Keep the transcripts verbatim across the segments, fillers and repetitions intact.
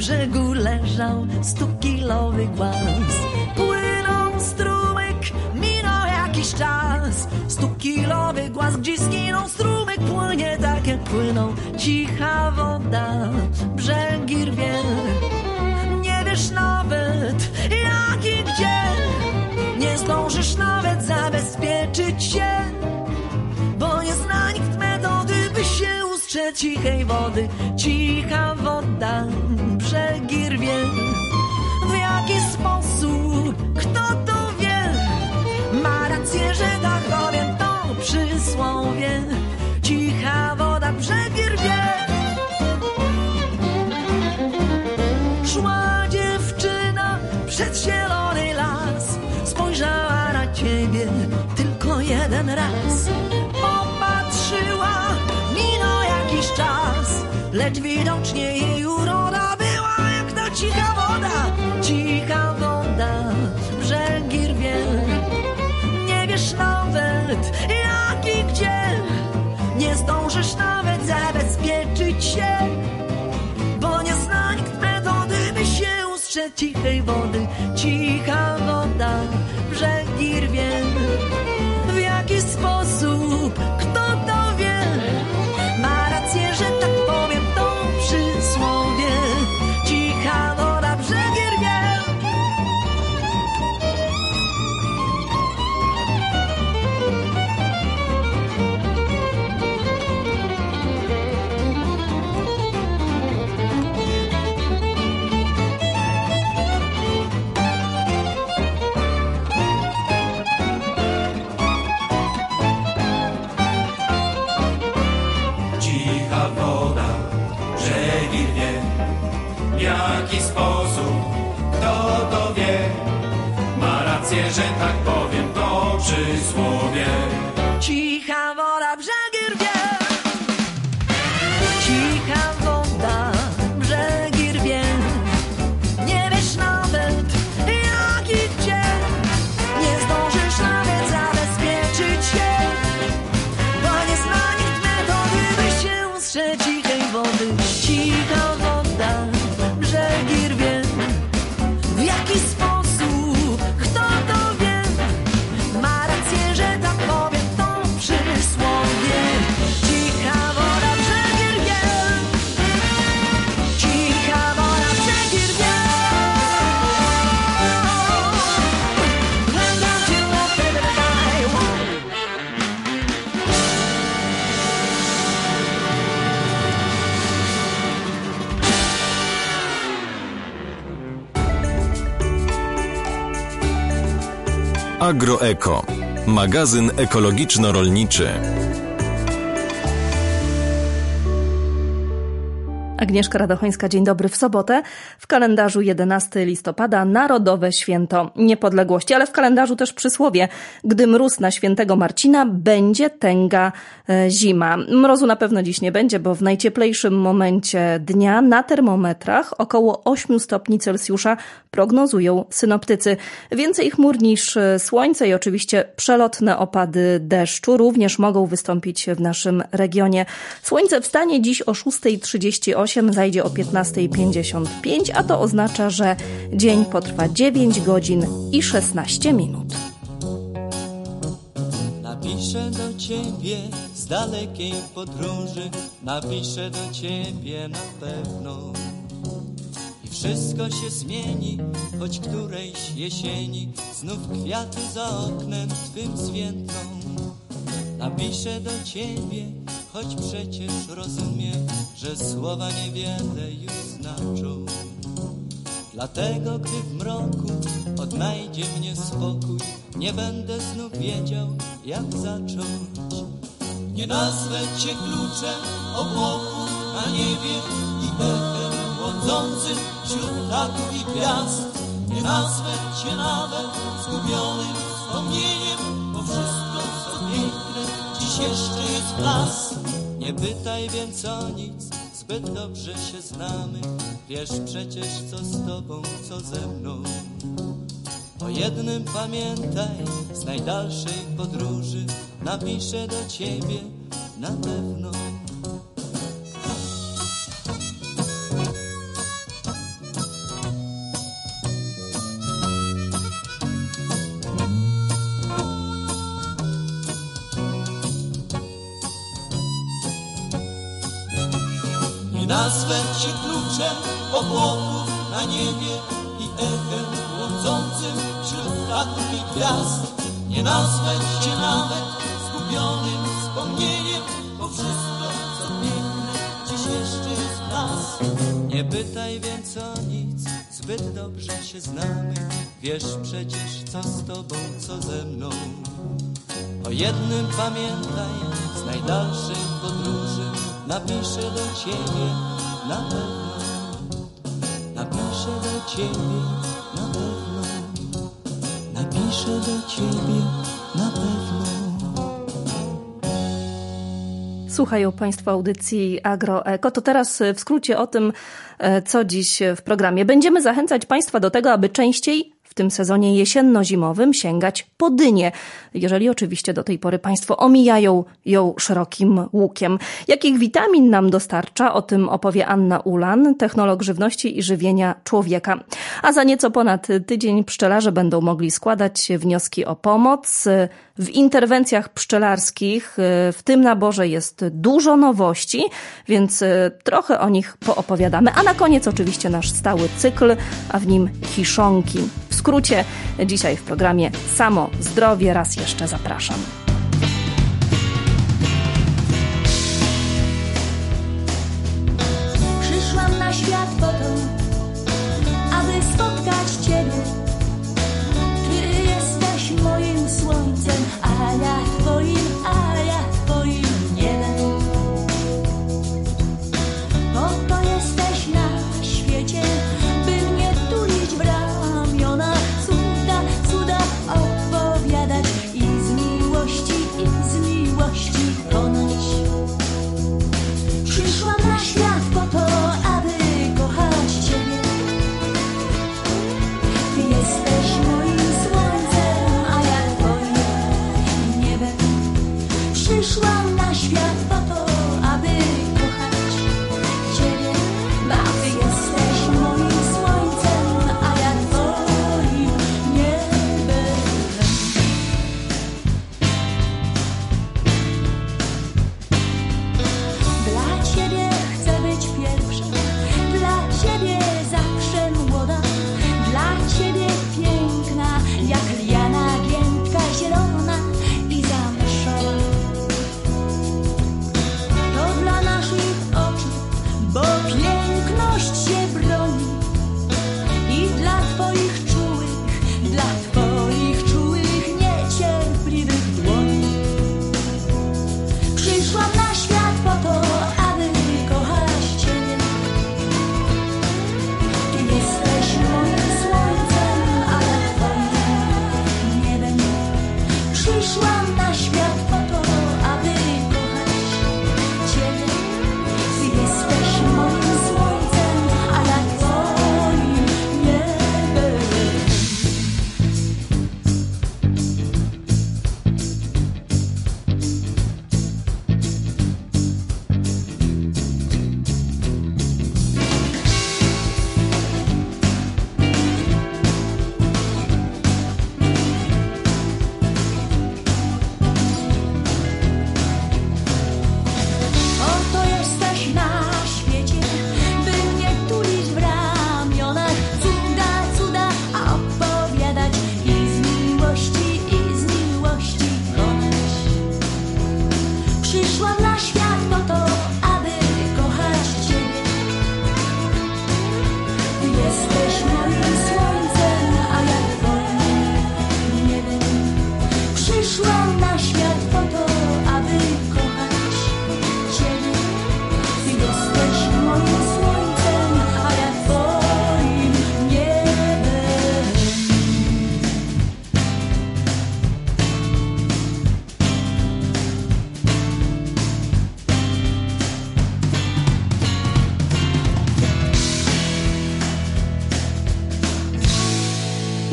brzegu leżał stukilowy głaz. Płynął strumyk, minął jakiś czas. Stukilowy głaz, gdzie skinął strumyk, płynie tak jak płynął. Cicha woda, brzegi rwie. Nie wiesz nawet jak i gdzie. Nie zdążysz nawet zabezpieczyć się, bo nie zna nikt metody, by się ustrzec cichej wody. Cicha woda, brzegi rwie. W jaki sposób, kto to wie? Ma rację, że tak powiem to przysłowie. Cicha woda, brzegi rwie. Szła dziewczyna przez zielony las. Spojrzała na ciebie tylko jeden raz. Popatrzyła, minął jakiś czas, lecz widocznie jej uroda była jak ta cicha woda. Cicha woda, brzegi rwie. Nie wiesz nawet jak i gdzie. Nie zdążysz nawet zabezpieczyć się, bo nie zna nikt metody, by się ustrzec cichej wody. Cicha woda, brzegi rwie. W jaki sposób, kto to wie? Ma rację, że tak powiem to przysłowie. Cicha woda, brzegi rwie. W jaki sposób, kto to wie? Ma rację, że tak powiem to przysłowie. Cicha woda, brzegi rwie. Cicha woda, brzegi rwie. Nie wiesz nawet jak i gdzie. Nie zdążysz nawet zabezpieczyć się, bo nie zna nikt metody, by się ustrzec cichej wody. Cicha woda, brzegi rwie. W jaki sposób, kto to wie? Ma rację, że tak powiem to przysłowie. Cicha woda, brzegi rwie. Cicha woda, brzegi rwie. Agroeko, magazyn ekologiczno-rolniczy. Agnieszka Radochońska, dzień dobry. W sobotę w kalendarzu jedenastego listopada Narodowe Święto Niepodległości, ale w kalendarzu też przysłowie: gdy mróz na świętego Marcina, będzie tęga e, zima. Mrozu na pewno dziś nie będzie, bo w najcieplejszym momencie dnia na termometrach około ośmiu stopni Celsjusza prognozują synoptycy. Więcej chmur niż słońce i oczywiście przelotne opady deszczu również mogą wystąpić w naszym regionie. Słońce wstanie dziś o szósta trzydzieści osiem, zajdzie o piętnasta pięćdziesiąt pięć, a to oznacza, że dzień potrwa dziewięć godzin i szesnaście minut. Napiszę do ciebie z dalekiej podróży, napiszę do ciebie na pewno. I wszystko się zmieni, choć którejś jesieni znów kwiaty za oknem twym zwiędną. Napiszę do ciebie, choć przecież rozumiem, że słowa niewiele już znaczą. Dlatego, gdy w mroku odnajdzie mnie spokój, nie będę znów wiedział, jak zacząć. Nie nazwę cię kluczem obłoku na niebie i echem błądzącym wśród ptaków i gwiazd. Nie nazwę cię nawet zgubionym wspomnieniem, bo wszystko, co piękne, dziś jeszcze jest blask. Nie pytaj więc o nic, zbyt dobrze się znamy. Wiesz przecież, co z tobą, co ze mną. O jednym pamiętaj, z najdalszej podróży napiszę do ciebie na pewno. nazwę cię kluczem obłoków na niebie i echem błądzącym wśród latarni i gwiazd. Nie nazwę cię nawet zgubionym wspomnieniem, bo wszystko, co piękne, dziś jeszcze jest w nas. Nie pytaj więc o nic, zbyt dobrze się znamy. Wiesz przecież, co z tobą, co ze mną. O jednym pamiętaj, z najdalszej podróży napiszę do ciebie na pewno. Napiszę do ciebie na pewno. Napiszę do ciebie na pewno. Słuchają Państwo audycji AgroEko. To teraz w skrócie o tym, co dziś w programie. Będziemy zachęcać Państwa do tego, aby częściej w tym sezonie jesienno-zimowym sięgać po dynię, jeżeli oczywiście do tej pory Państwo omijają ją szerokim łukiem. Jakich witamin nam dostarcza, o tym opowie Anna Ulan, technolog żywności i żywienia człowieka. A za nieco ponad tydzień pszczelarze będą mogli składać wnioski o pomoc. W interwencjach pszczelarskich w tym naborze jest dużo nowości, więc trochę o nich poopowiadamy. A na koniec oczywiście nasz stały cykl, a w nim kiszonki. W skrócie dzisiaj w programie Samo Zdrowie. Raz jeszcze zapraszam. Przyszłam na świat po to, aby spotkać Ciebie. Ty jesteś moim słońcem, a ja Twoim, a ja Twoim niebem. Po to jesteś na świecie, by mnie tulić w ramiona, cuda, cuda opowiadać i z miłości, i z miłości konać. Przyszłam na świat po to, aby kochać Ciebie. Ty jesteś moim słońcem, a ja Twoim niebem. Przyszłam na świat po to, aby kochać Ciebie. Ty jesteś moim słońcem, a ja Twoim niebem. Dla Ciebie chcę być pierwsza, dla Ciebie zawsze młoda, dla Ciebie piękna, jak liana, giętka, zielona i zamszała. To dla naszych oczu, bo piękność się broni i dla Twoich czułych, dla Twoich czułych, niecierpliwych dłoni. Przyszłam na świat po to, aby kochać Ciebie. Ty jesteś moim słońcem, a ja Twoim niebem. Przyszłam na świat po to, aby kochać Ciebie. Ty jesteś moim słońcem, a ja Twoim niebem.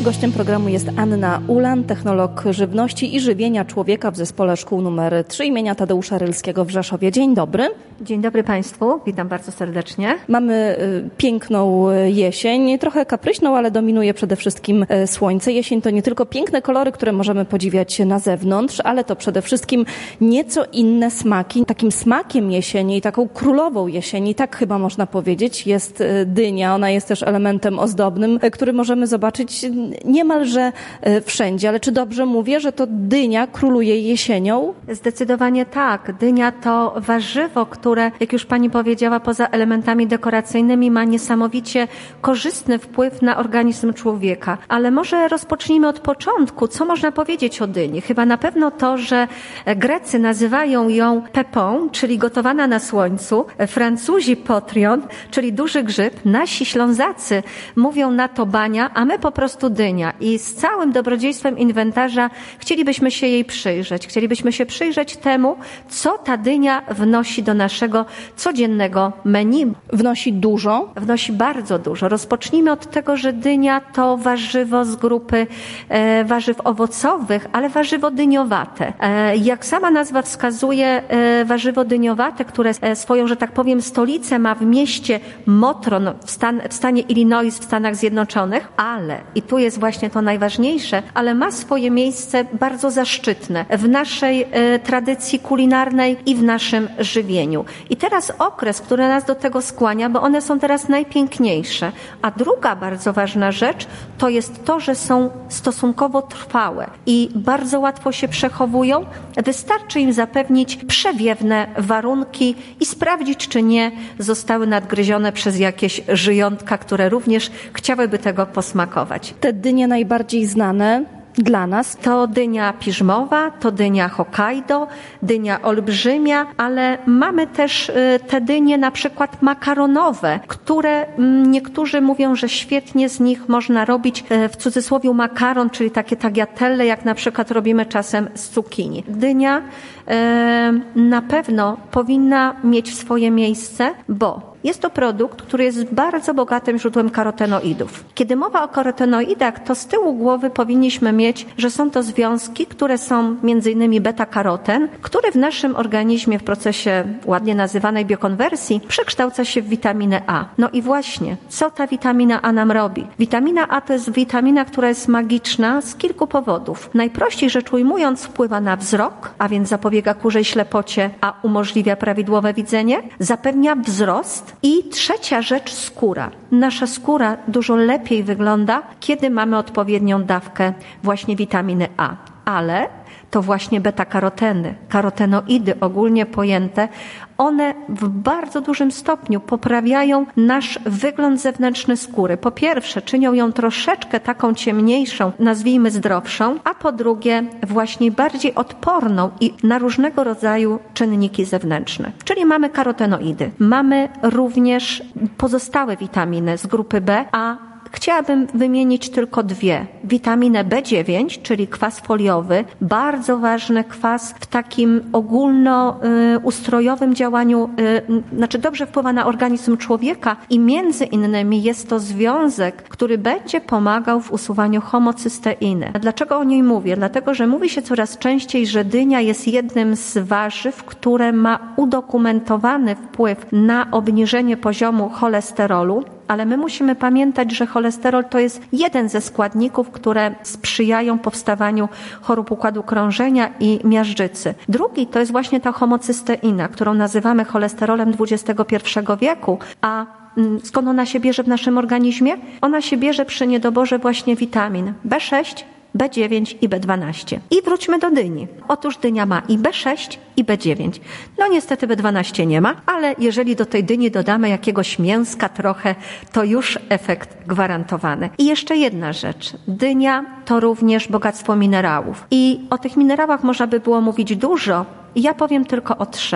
Gościem programu jest Anna Ulan, technolog żywności i żywienia człowieka w Zespole Szkół numer trzy imienia Tadeusza Rylskiego w Rzeszowie. Dzień dobry. Dzień dobry Państwu, witam bardzo serdecznie. Mamy piękną jesień, trochę kapryśną, ale dominuje przede wszystkim słońce. Jesień to nie tylko piękne kolory, które możemy podziwiać na zewnątrz, ale to przede wszystkim nieco inne smaki. Takim smakiem jesieni, taką królową jesieni, tak chyba można powiedzieć, jest dynia. Ona jest też elementem ozdobnym, który możemy zobaczyć niemalże wszędzie. Ale czy dobrze mówię, że to dynia króluje jesienią? Zdecydowanie tak. Dynia to warzywo, które, jak już Pani powiedziała, poza elementami dekoracyjnymi ma niesamowicie korzystny wpływ na organizm człowieka. Ale może rozpocznijmy od początku. Co można powiedzieć o dyni? Chyba na pewno to, że Grecy nazywają ją pepą, czyli gotowana na słońcu. Francuzi potrion, czyli duży grzyb. Nasi Ślązacy mówią na to bania, a my po prostu dynia. I z całym dobrodziejstwem inwentarza chcielibyśmy się jej przyjrzeć. Chcielibyśmy się przyjrzeć temu, co ta dynia wnosi do naszego codziennego menu. Wnosi dużo? Wnosi bardzo dużo. Rozpocznijmy od tego, że dynia to warzywo z grupy e, warzyw owocowych, ale warzywo dyniowate. E, jak sama nazwa wskazuje, e, warzywo dyniowate, które e, swoją, że tak powiem, stolicę ma w mieście Motron w, stan, w stanie Illinois w Stanach Zjednoczonych, ale, i tu jest właśnie to najważniejsze, ale ma swoje miejsce bardzo zaszczytne w naszej e, tradycji kulinarnej i w naszym żywieniu. I teraz okres, który nas do tego skłania, bo one są teraz najpiękniejsze. A druga bardzo ważna rzecz to jest to, że są stosunkowo trwałe i bardzo łatwo się przechowują. Wystarczy im zapewnić przewiewne warunki i sprawdzić, czy nie zostały nadgryzione przez jakieś żyjątka, które również chciałyby tego posmakować. Te dynie najbardziej znane dla nas to dynia piżmowa, to dynia Hokkaido, dynia olbrzymia, ale mamy też te dynie na przykład makaronowe, które niektórzy mówią, że świetnie z nich można robić w cudzysłowie makaron, czyli takie tagliatelle, jak na przykład robimy czasem z cukinii. Dynia e, na pewno powinna mieć swoje miejsce, bo jest to produkt, który jest bardzo bogatym źródłem karotenoidów. Kiedy mowa o karotenoidach, to z tyłu głowy powinniśmy mieć, że są to związki, które są między innymi beta-karoten, który w naszym organizmie w procesie ładnie nazywanej biokonwersji przekształca się w witaminę A. No i właśnie, co ta witamina A nam robi? Witamina A to jest witamina, która jest magiczna z kilku powodów. Najprościej rzecz ujmując, wpływa na wzrok, a więc zapobiega kurzej ślepocie, a umożliwia prawidłowe widzenie, zapewnia wzrost. I trzecia rzecz, skóra. Nasza skóra dużo lepiej wygląda, kiedy mamy odpowiednią dawkę właśnie witaminy A. Ale to właśnie beta-karoteny, karotenoidy ogólnie pojęte, one w bardzo dużym stopniu poprawiają nasz wygląd zewnętrzny skóry. Po pierwsze, czynią ją troszeczkę taką ciemniejszą, nazwijmy zdrowszą, a po drugie właśnie bardziej odporną i na różnego rodzaju czynniki zewnętrzne. Czyli mamy karotenoidy. Mamy również pozostałe witaminy z grupy B, a chciałabym wymienić tylko dwie. Witaminę B dziewięć, czyli kwas foliowy, bardzo ważny kwas w takim ogólnoustrojowym działaniu, znaczy dobrze wpływa na organizm człowieka i między innymi jest to związek, który będzie pomagał w usuwaniu homocysteiny. Dlaczego o niej mówię? Dlatego, że mówi się coraz częściej, że dynia jest jednym z warzyw, które ma udokumentowany wpływ na obniżenie poziomu cholesterolu. Ale my musimy pamiętać, że cholesterol to jest jeden ze składników, które sprzyjają powstawaniu chorób układu krążenia i miażdżycy. Drugi to jest właśnie ta homocysteina, którą nazywamy cholesterolem dwudziestego pierwszego wieku, a skąd ona się bierze w naszym organizmie? Ona się bierze przy niedoborze właśnie witamin B sześć, B dziewięć i B dwanaście. I wróćmy do dyni. Otóż dynia ma i B sześć, i B dziewięć. No niestety B dwanaście nie ma, ale jeżeli do tej dyni dodamy jakiegoś mięska trochę, to już efekt gwarantowany. I jeszcze jedna rzecz. Dynia to również bogactwo minerałów. I o tych minerałach można by było mówić dużo. Ja powiem tylko o trzech.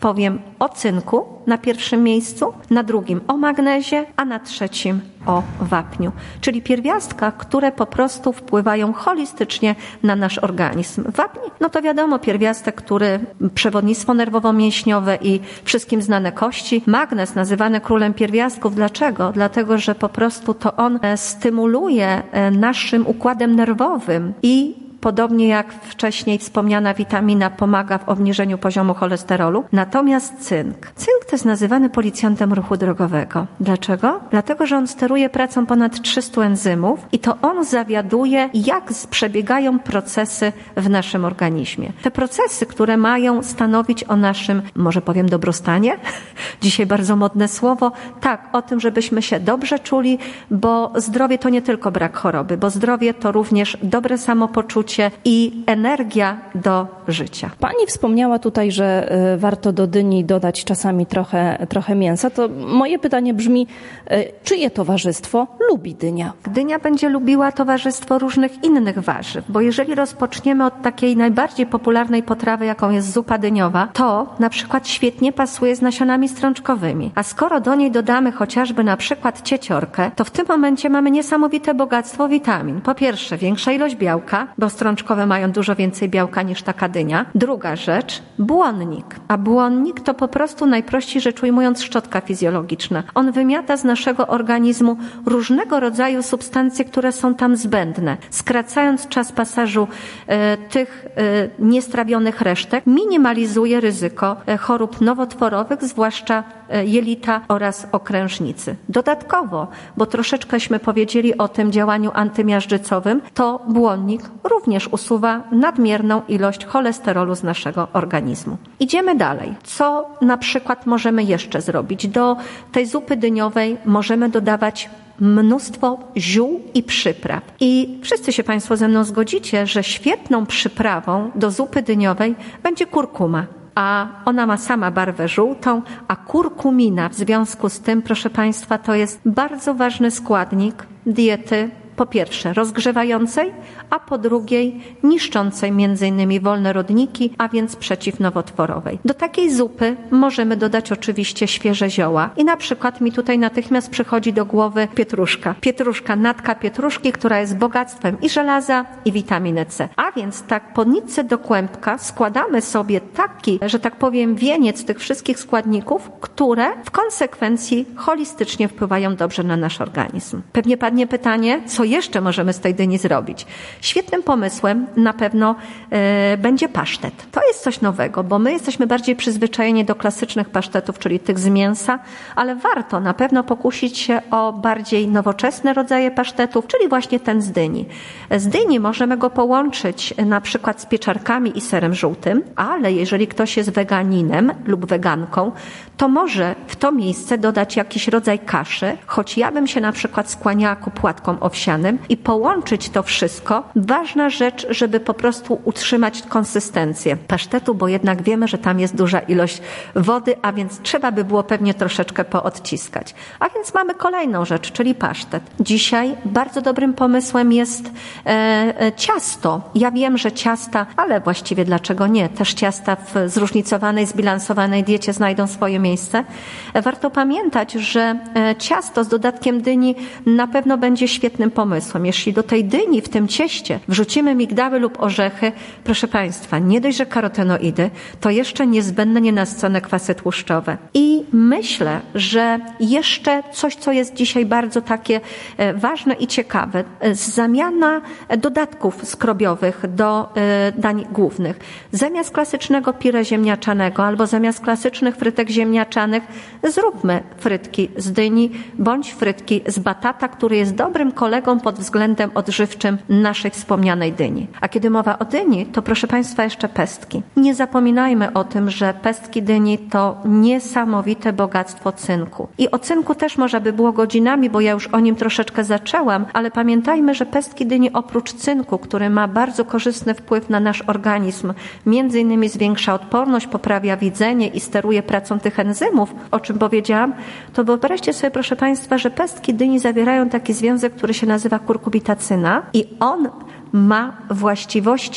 powiem o cynku na pierwszym miejscu, na drugim o magnezie, a na trzecim o wapniu. Czyli pierwiastkach, które po prostu wpływają holistycznie na nasz organizm. Wapń, no to wiadomo, pierwiastek, który przewodnictwo nerwowo-mięśniowe i wszystkim znane kości. Magnez, nazywany królem pierwiastków. Dlaczego? Dlatego, że po prostu to on stymuluje naszym układem nerwowym i podobnie jak wcześniej wspomniana witamina pomaga w obniżeniu poziomu cholesterolu. Natomiast cynk. Cynk to jest nazywany policjantem ruchu drogowego. Dlaczego? Dlatego, że on steruje pracą ponad trzystu enzymów i to on zawiaduje, jak przebiegają procesy w naszym organizmie. Te procesy, które mają stanowić o naszym, może powiem, dobrostanie? Dzisiaj bardzo modne słowo. Tak, o tym, żebyśmy się dobrze czuli, bo zdrowie to nie tylko brak choroby, bo zdrowie to również dobre samopoczucie i energia do życia. Pani wspomniała tutaj, że warto do dyni dodać czasami trochę, trochę mięsa. To moje pytanie brzmi, czyje towarzystwo lubi dynia? Dynia będzie lubiła towarzystwo różnych innych warzyw, bo jeżeli rozpoczniemy od takiej najbardziej popularnej potrawy, jaką jest zupa dyniowa, to na przykład świetnie pasuje z nasionami strączkowymi. A skoro do niej dodamy chociażby na przykład cieciorkę, to w tym momencie mamy niesamowite bogactwo witamin. Po pierwsze, większa ilość białka, bo strączkowe mają dużo więcej białka niż taka dynia. Druga rzecz, błonnik. A błonnik to po prostu najprościej rzecz ujmując szczotka fizjologiczna. On wymiata z naszego organizmu różnego rodzaju substancje, które są tam zbędne, skracając czas pasażu e, tych e, niestrawionych resztek, minimalizuje ryzyko e, chorób nowotworowych, zwłaszcza e, jelita oraz okrężnicy. Dodatkowo, bo troszeczkęśmy powiedzieli o tym działaniu antymiażdżycowym, to błonnik również usuwa nadmierną ilość cholesterolu z naszego organizmu. Idziemy dalej. Co na przykład możemy jeszcze zrobić? Do tej zupy dyniowej możemy dodawać mnóstwo ziół i przypraw. I wszyscy się Państwo ze mną zgodzicie, że świetną przyprawą do zupy dyniowej będzie kurkuma. A ona ma sama barwę żółtą, a kurkumina w związku z tym, proszę Państwa, to jest bardzo ważny składnik diety, po pierwsze rozgrzewającej, a po drugiej niszczącej między innymi wolne rodniki, a więc przeciwnowotworowej. Do takiej zupy możemy dodać oczywiście świeże zioła i na przykład mi tutaj natychmiast przychodzi do głowy pietruszka. Pietruszka, natka pietruszki, która jest bogactwem i żelaza, i witaminy C. A więc tak po nitce do kłębka składamy sobie taki, że tak powiem, wieniec tych wszystkich składników, które w konsekwencji holistycznie wpływają dobrze na nasz organizm. Pewnie padnie pytanie, co jeszcze możemy z tej dyni zrobić? Świetnym pomysłem na pewno e, będzie pasztet. To jest coś nowego, bo my jesteśmy bardziej przyzwyczajeni do klasycznych pasztetów, czyli tych z mięsa, ale warto na pewno pokusić się o bardziej nowoczesne rodzaje pasztetów, czyli właśnie ten z dyni. Z dyni możemy go połączyć na przykład z pieczarkami i serem żółtym, ale jeżeli ktoś jest weganinem lub weganką, to może w to miejsce dodać jakiś rodzaj kaszy, choć ja bym się na przykład skłaniała ku płatkom owsianym i połączyć to wszystko. Ważna rzecz, żeby po prostu utrzymać konsystencję pasztetu, bo jednak wiemy, że tam jest duża ilość wody, a więc trzeba by było pewnie troszeczkę poodciskać. A więc mamy kolejną rzecz, czyli pasztet. Dzisiaj bardzo dobrym pomysłem jest e, e, ciasto. Ja wiem, że ciasta, ale właściwie dlaczego nie? Też ciasta w zróżnicowanej, zbilansowanej diecie znajdą swoje miejsce. E, warto pamiętać, że e, ciasto z dodatkiem dyni na pewno będzie świetnym pomysłem. Jeśli do tej dyni w tym cieście wrzucimy migdały lub orzechy, proszę Państwa, nie dość, że karotenoidy, to jeszcze niezbędne nienasycone kwasy tłuszczowe. I myślę, że jeszcze coś, co jest dzisiaj bardzo takie ważne i ciekawe, zamiana dodatków skrobiowych do dań głównych. Zamiast klasycznego pire ziemniaczanego albo zamiast klasycznych frytek ziemniaczanych zróbmy frytki z dyni bądź frytki z batata, który jest dobrym kolegą pod względem odżywczym naszej wspomnianej dyni. A kiedy mowa o dyni, to proszę Państwa jeszcze pestki. Nie zapominajmy o tym, że pestki dyni to niesamowite bogactwo cynku. I o cynku też można by było godzinami, bo ja już o nim troszeczkę zaczęłam, ale pamiętajmy, że pestki dyni oprócz cynku, który ma bardzo korzystny wpływ na nasz organizm, między innymi zwiększa odporność, poprawia widzenie i steruje pracą tych enzymów, o czym powiedziałam, to wyobraźcie sobie, proszę Państwa, że pestki dyni zawierają taki związek, który się nazywa kurkubitacyna i on ma właściwości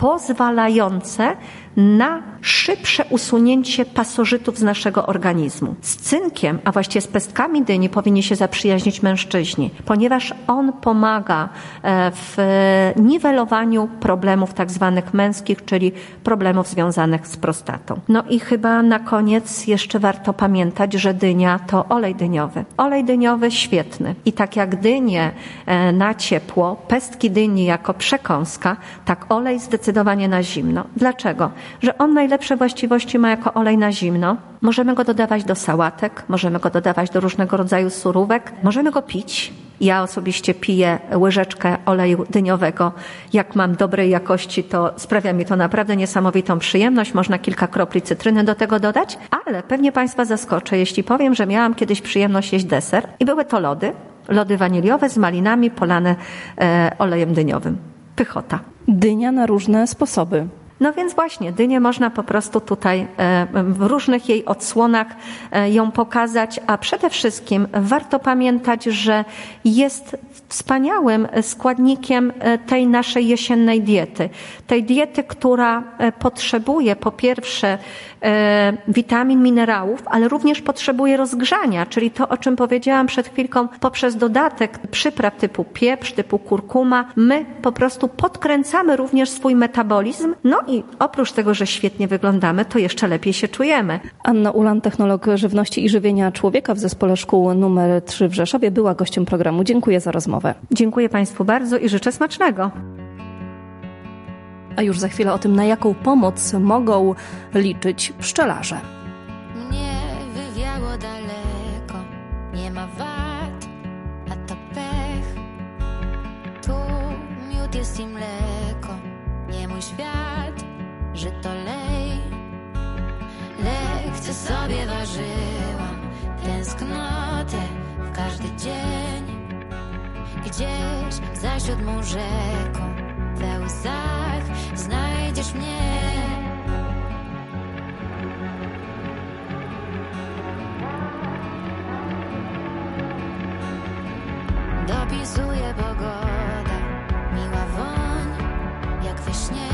pozwalające na szybsze usunięcie pasożytów z naszego organizmu. Z cynkiem, a właściwie z pestkami dyni powinni się zaprzyjaźnić mężczyźni, ponieważ on pomaga w niwelowaniu problemów tak zwanych męskich, czyli problemów związanych z prostatą. No i chyba na koniec jeszcze warto pamiętać, że dynia to olej dyniowy. Olej dyniowy świetny. I tak jak dynie na ciepło, pestki dyni jako przekąska, tak olej zdecydowanie na zimno. Dlaczego? Że on najlepsze właściwości ma jako olej na zimno. Możemy go dodawać do sałatek, możemy go dodawać do różnego rodzaju surówek, możemy go pić. Ja osobiście piję łyżeczkę oleju dyniowego. Jak mam dobrej jakości, to sprawia mi to naprawdę niesamowitą przyjemność. Można kilka kropli cytryny do tego dodać, ale pewnie Państwa zaskoczę, jeśli powiem, że miałam kiedyś przyjemność jeść deser i były to lody, lody waniliowe z malinami polane e, olejem dyniowym. Pychota. Dynia na różne sposoby. No więc właśnie, dynię można po prostu tutaj w różnych jej odsłonach ją pokazać, a przede wszystkim warto pamiętać, że jest wspaniałym składnikiem tej naszej jesiennej diety. Tej diety, która potrzebuje po pierwsze witamin, minerałów, ale również potrzebuje rozgrzania, czyli to, o czym powiedziałam przed chwilką, poprzez dodatek przypraw typu pieprz, typu kurkuma, my po prostu podkręcamy również swój metabolizm, no i oprócz tego, że świetnie wyglądamy, to jeszcze lepiej się czujemy. Anna Ulan, technolog żywności i żywienia człowieka w Zespole Szkół numer trzy w Rzeszowie, była gościem programu. Dziękuję za rozmowę. Dziękuję Państwu bardzo i życzę smacznego. A już za chwilę o tym, na jaką pomoc mogą liczyć pszczelarze. Mnie wywiało daleko, nie ma wad, a to pech. Tu miód jest i mleko, nie mój świat, że to lej. Lekcje sobie ważyłam, tęsknotę w każdy dzień. Gdzieś za siódmą rzeką, we łzach znajdziesz mnie. Dopisuje pogoda, miła woń, jak we śnie.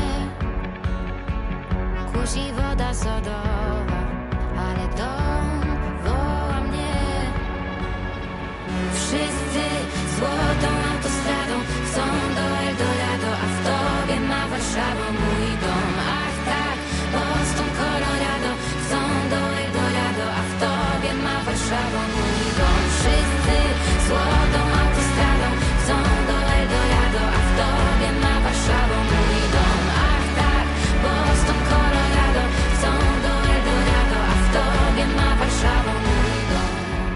Kusi woda sodowa, ale dom woła mnie. Wszyscy złotą autostradą chcą do Eldorado, a w tobie ma Warszawa mój dom. Ach tak, Boston, Colorado chcą do Eldorado, a w tobie ma Warszawa mój dom. Wszyscy złotą autostradą chcą do Eldorado, a w tobie ma Warszawa mój dom. Ach tak, Boston, Colorado chcą do Eldorado, a w tobie ma Warszawa mój dom.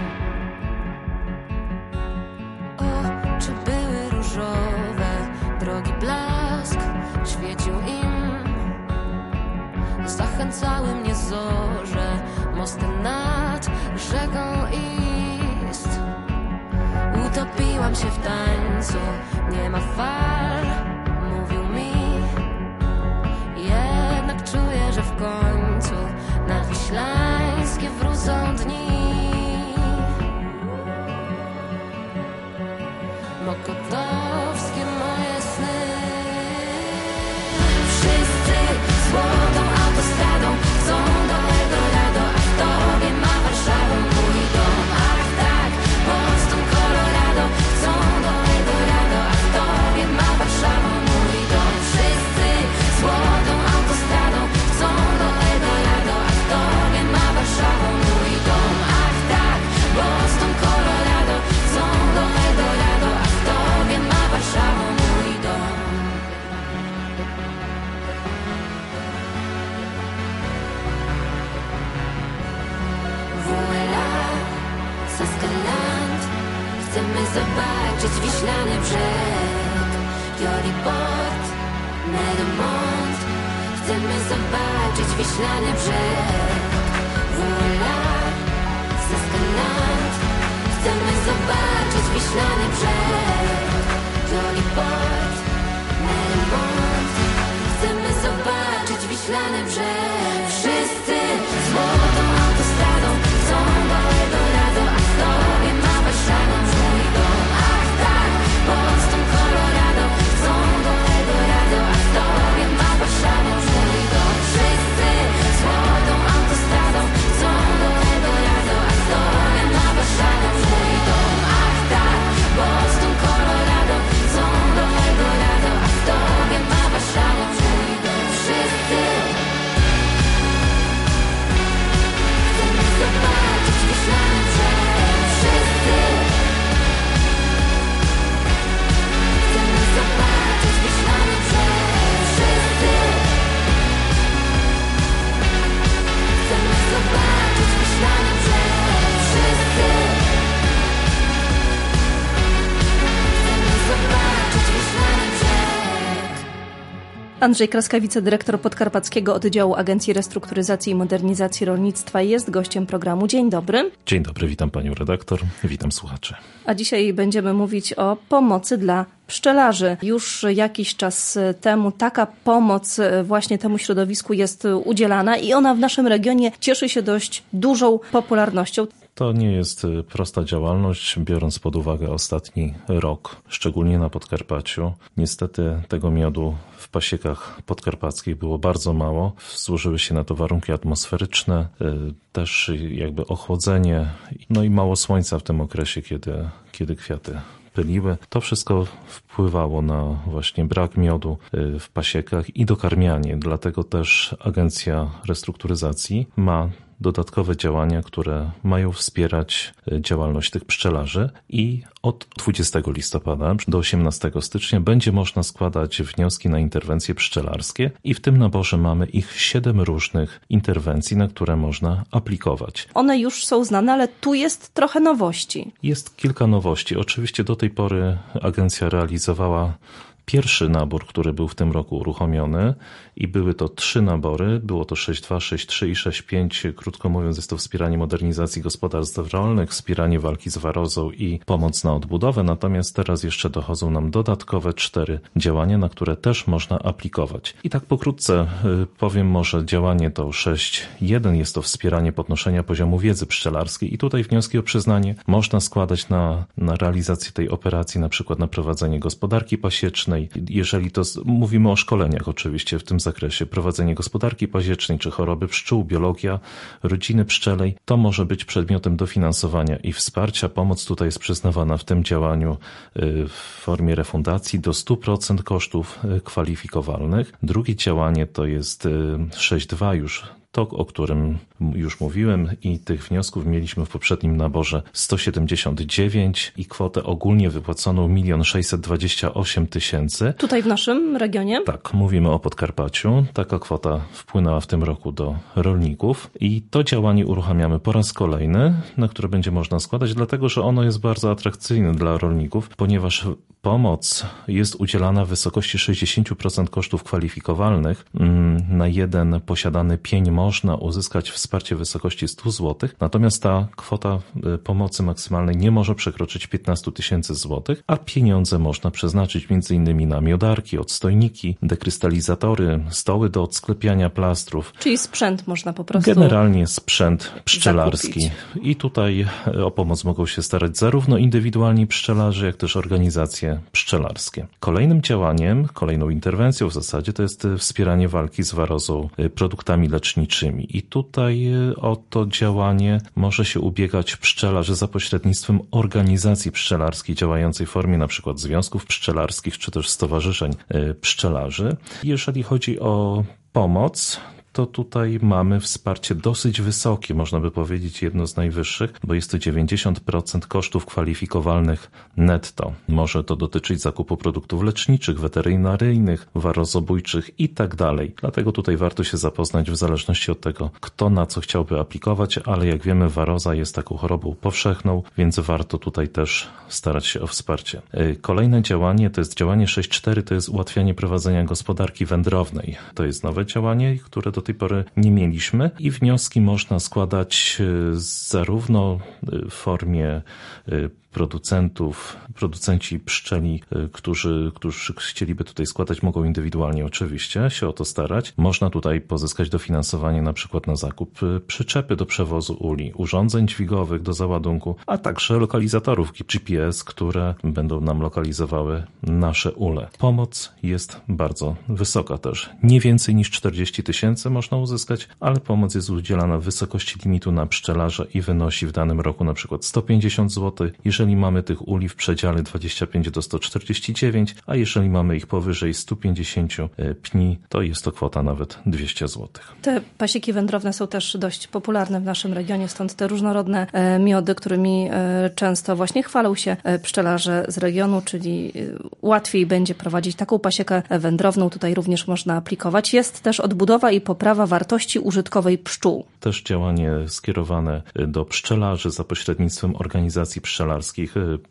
Oczy były różowe, drogi blask świecił im. Zachęcały mnie zorze, mostem nad rzeką Ist. Utopiłam się w tańcu, nie ma fal, mówił mi. Jednak czuję, że w końcu nad Wiślańskie wrócą dni. Mokotowskie moje sny. Wszyscy złotą autostradą chcą do Eldorado, a w tobie ma Warszawa mój dom. Ach tak, Boston, Colorado chcą do Eldorado, a w tobie ma Warszawa mój dom. Wszyscy złotą autostradą chcą do Eldorado, a w tobie ma Warszawa mój dom. Ach tak, Boston, Colorado chcą do Eldorado, a w tobie ma Warszawa mój dom. W U L A, Saskaland, chcemy zobaczyć wiślany brzeg. Joriport, Nedemont, chcemy zobaczyć wiślany brzeg. W U L A, Saskaland, chcemy zobaczyć wiślany brzeg. Joriport, Nedemont, chcemy zobaczyć wiślany brzeg. Wszyscy złotą autostradą chcą do Eldorado, a w tobie ma Warszawa mój dom. Ach tak, Boston, Colorado chcą do Eldorado, a w tobie ma Warszawa Andrzej Kraska, wicedyrektor Podkarpackiego Oddziału Agencji Restrukturyzacji i Modernizacji Rolnictwa, jest gościem programu. Dzień dobry. Dzień dobry, witam panią redaktor, witam słuchaczy. A dzisiaj będziemy mówić o pomocy dla pszczelarzy. Już jakiś czas temu taka pomoc właśnie temu środowisku jest udzielana i ona w naszym regionie cieszy się dość dużą popularnością. To nie jest prosta działalność, biorąc pod uwagę ostatni rok, szczególnie na Podkarpaciu. Niestety tego miodu w pasiekach podkarpackich było bardzo mało. Złożyły się na to warunki atmosferyczne, też jakby ochłodzenie, no i mało słońca w tym okresie, kiedy, kiedy kwiaty pyliły. To wszystko wpływało na właśnie brak miodu w pasiekach i dokarmianie. Dlatego też Agencja Restrukturyzacji ma dodatkowe działania, które mają wspierać działalność tych pszczelarzy i od dwudziestego listopada do osiemnastego stycznia będzie można składać wnioski na interwencje pszczelarskie i w tym naborze mamy ich siedem różnych interwencji, na które można aplikować. One już są znane, ale tu jest trochę nowości. Jest kilka nowości. Oczywiście do tej pory agencja realizowała pierwszy nabór, który był w tym roku uruchomiony i były to trzy nabory, było to sześć dwa, sześć trzy i sześć pięć. Krótko mówiąc, jest to wspieranie modernizacji gospodarstw rolnych, wspieranie walki z warozą i pomoc na odbudowę. Natomiast teraz jeszcze dochodzą nam dodatkowe cztery działania, na które też można aplikować. I tak pokrótce powiem może działanie to sześć jeden, jest to wspieranie podnoszenia poziomu wiedzy pszczelarskiej i tutaj wnioski o przyznanie można składać na, na realizację tej operacji, na przykład na prowadzenie gospodarki pasiecznej. Jeżeli to mówimy o szkoleniach oczywiście w tym zakresie, prowadzenie gospodarki pasiecznej czy choroby pszczół, biologia rodziny pszczelej, to może być przedmiotem dofinansowania i wsparcia. Pomoc tutaj jest przyznawana w tym działaniu w formie refundacji do stu procent kosztów kwalifikowalnych. Drugie działanie to jest sześć dwa już. To, o którym już mówiłem i tych wniosków mieliśmy w poprzednim naborze sto siedemdziesiąt dziewięć i kwotę ogólnie wypłaconą milion sześćset dwadzieścia osiem tysięcy. Tutaj w naszym regionie? Tak, mówimy o Podkarpaciu. Taka kwota wpłynęła w tym roku do rolników i to działanie uruchamiamy po raz kolejny, na które będzie można składać, dlatego że ono jest bardzo atrakcyjne dla rolników, ponieważ pomoc jest udzielana w wysokości sześćdziesiąt procent kosztów kwalifikowalnych. Na jeden posiadany pień można uzyskać wsparcie w wysokości stu złotych, natomiast ta kwota pomocy maksymalnej nie może przekroczyć piętnaście tysięcy złotych, a pieniądze można przeznaczyć między innymi na miodarki, odstojniki, dekrystalizatory, stoły do odsklepiania plastrów. Czyli sprzęt można po prostu Generalnie sprzęt pszczelarski. zakupić. I tutaj o pomoc mogą się starać zarówno indywidualni pszczelarze, jak też organizacje pszczelarskie. Kolejnym działaniem, kolejną interwencją w zasadzie to jest wspieranie walki z warozą produktami leczniczymi. I tutaj o to działanie może się ubiegać pszczelarz za pośrednictwem organizacji pszczelarskiej działającej w formie na przykład związków pszczelarskich czy też stowarzyszeń pszczelarzy. Jeżeli chodzi o pomoc, to tutaj mamy wsparcie dosyć wysokie, można by powiedzieć jedno z najwyższych, bo jest to dziewięćdziesiąt procent kosztów kwalifikowalnych netto. Może to dotyczyć zakupu produktów leczniczych, weterynaryjnych, warozobójczych i tak dalej. Dlatego tutaj warto się zapoznać w zależności od tego, kto na co chciałby aplikować, ale jak wiemy, waroza jest taką chorobą powszechną, więc warto tutaj też starać się o wsparcie. Kolejne działanie to jest działanie sześć cztery, to jest ułatwianie prowadzenia gospodarki wędrownej. To jest nowe działanie, które do tej pory nie mieliśmy i wnioski można składać zarówno w formie producentów, producenci pszczeli, którzy, którzy chcieliby tutaj składać, mogą indywidualnie oczywiście się o to starać. Można tutaj pozyskać dofinansowanie na przykład na zakup przyczepy do przewozu uli, urządzeń dźwigowych do załadunku, a także lokalizatorów G P S, które będą nam lokalizowały nasze ule. Pomoc jest bardzo wysoka też. Nie więcej niż czterdzieści tysięcy można uzyskać, ale pomoc jest udzielana w wysokości limitu na pszczelarza i wynosi w danym roku na przykład sto pięćdziesiąt złotych. Jeżeli mamy tych uli w przedziale dwadzieścia pięć do stu czterdziestu dziewięciu, a jeżeli mamy ich powyżej stu pięćdziesięciu pni, to jest to kwota nawet dwieście złotych. Te pasieki wędrowne są też dość popularne w naszym regionie, stąd te różnorodne miody, którymi często właśnie chwalą się pszczelarze z regionu, czyli łatwiej będzie prowadzić taką pasiekę wędrowną. Tutaj również można aplikować. Jest też odbudowa i poprawa wartości użytkowej pszczół. też działanie skierowane do pszczelarzy za pośrednictwem organizacji pszczelarskich.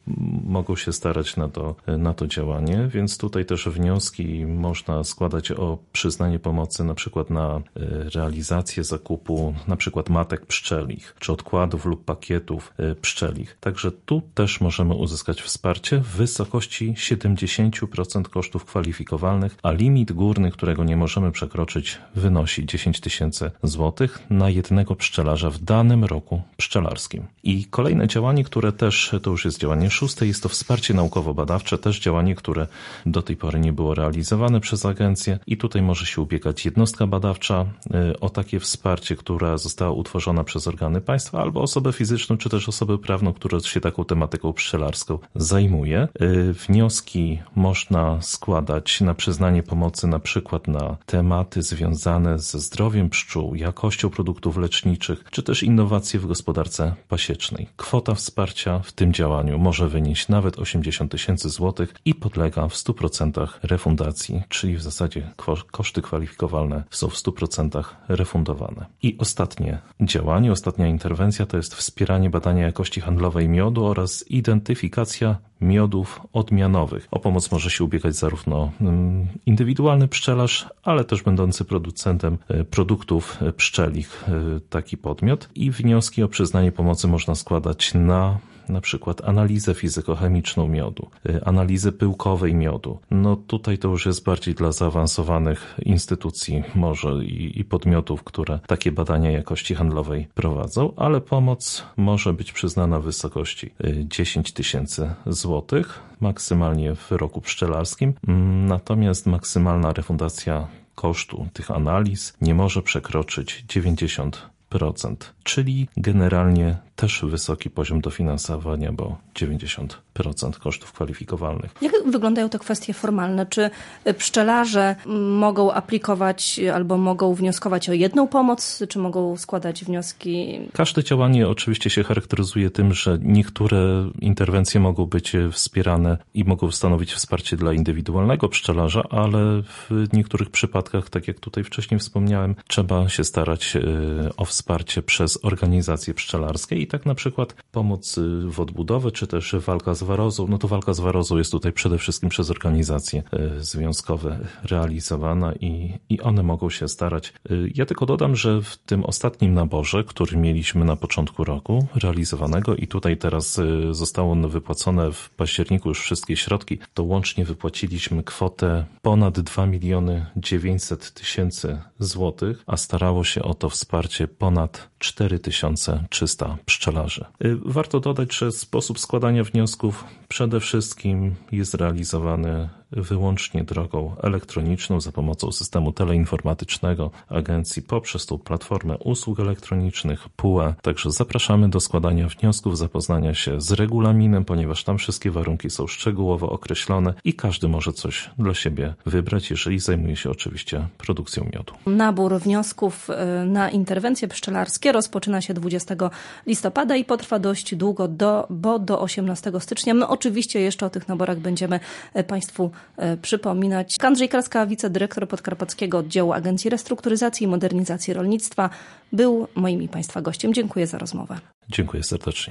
Mogą się starać na to, na to działanie, więc tutaj też wnioski można składać o przyznanie pomocy na przykład na realizację zakupu na przykład matek pszczelich, czy odkładów lub pakietów pszczelich. Także tu też możemy uzyskać wsparcie w wysokości siedemdziesiąt procent kosztów kwalifikowalnych, a limit górny, którego nie możemy przekroczyć, wynosi dziesięć tysięcy złotych na jednego pszczelarza w danym roku pszczelarskim. I kolejne działanie, które też, to już jest działanie szóste, jest to wsparcie naukowo-badawcze, też działanie, które do tej pory nie było realizowane przez agencję i tutaj może się ubiegać jednostka badawcza o takie wsparcie, która została utworzona przez organy państwa albo osobę fizyczną, czy też osobę prawną, która się taką tematyką pszczelarską zajmuje. Wnioski można składać na przyznanie pomocy na przykład na tematy związane ze zdrowiem pszczół, jakością produktów leczniczych, czy też innowacje w gospodarce pasiecznej. Kwota wsparcia w tym działaniu może wynieść nawet osiemdziesiąt tysięcy złotych i podlega w stu procentach refundacji, czyli w zasadzie koszty kwalifikowalne są w stu procentach refundowane. I ostatnie działanie, ostatnia interwencja to jest wspieranie badania jakości handlowej miodu oraz identyfikacja miodów odmianowych. O pomoc może się ubiegać zarówno indywidualny pszczelarz, ale też będący producentem produktów pszczelich taki podmiot. I wnioski o przyznanie pomocy można składać na na przykład analizę fizykochemiczną miodu, analizę pyłkowej miodu. No tutaj to już jest bardziej dla zaawansowanych instytucji może i, i podmiotów, które takie badania jakości handlowej prowadzą, ale pomoc może być przyznana w wysokości dziesięć tysięcy złotych, maksymalnie w roku pszczelarskim, natomiast maksymalna refundacja kosztu tych analiz nie może przekroczyć dziewięćdziesiąt procent, czyli generalnie też wysoki poziom dofinansowania, bo dziewięćdziesiąt procent kosztów kwalifikowalnych. Jak wyglądają te kwestie formalne? Czy pszczelarze mogą aplikować albo mogą wnioskować o jedną pomoc, czy mogą składać wnioski? Każde działanie oczywiście się charakteryzuje tym, że niektóre interwencje mogą być wspierane i mogą stanowić wsparcie dla indywidualnego pszczelarza, ale w niektórych przypadkach, tak jak tutaj wcześniej wspomniałem, trzeba się starać o wsparcie przez organizacje pszczelarskie i tak na przykład pomoc w odbudowę, czy też walka z warozą. No to walka z warozą jest tutaj przede wszystkim przez organizacje związkowe realizowana i, i one mogą się starać. Ja tylko dodam, że w tym ostatnim naborze, który mieliśmy na początku roku realizowanego i tutaj teraz zostało on wypłacone w październiku już wszystkie środki, to łącznie wypłaciliśmy kwotę ponad dwa miliony dziewięćset tysięcy złotych, a starało się o to wsparcie ponad cztery tysiące trzysta pszczelarzy. Warto dodać, że sposób składania wniosków przede wszystkim jest realizowany wyłącznie drogą elektroniczną za pomocą systemu teleinformatycznego agencji poprzez tą platformę usług elektronicznych P U E. Także zapraszamy do składania wniosków, zapoznania się z regulaminem, ponieważ tam wszystkie warunki są szczegółowo określone i każdy może coś dla siebie wybrać, jeżeli zajmuje się oczywiście produkcją miodu. Nabór wniosków na interwencje pszczelarskie rozpoczyna się dwudziestego listopada i potrwa dość długo, do, bo do osiemnastego stycznia. My oczywiście jeszcze o tych naborach będziemy Państwu przypominać. Andrzej Kraska, wicedyrektor Podkarpackiego Oddziału Agencji Restrukturyzacji i Modernizacji Rolnictwa, był moim i Państwa gościem. Dziękuję za rozmowę. Dziękuję serdecznie.